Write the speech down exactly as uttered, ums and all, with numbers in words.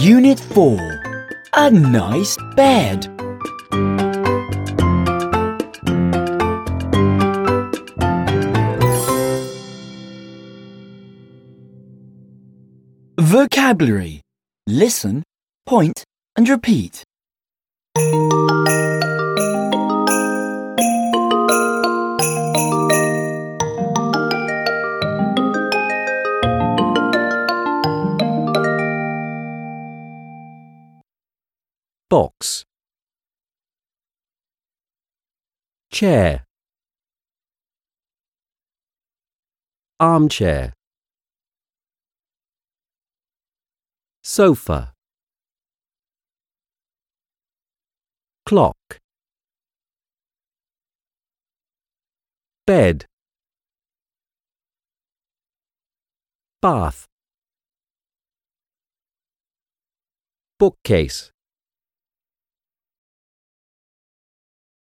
Unit four. A nice bed. Vocabulary. Listen, point and repeat. Box, chair, armchair, sofa, clock, bed, bath, bookcase,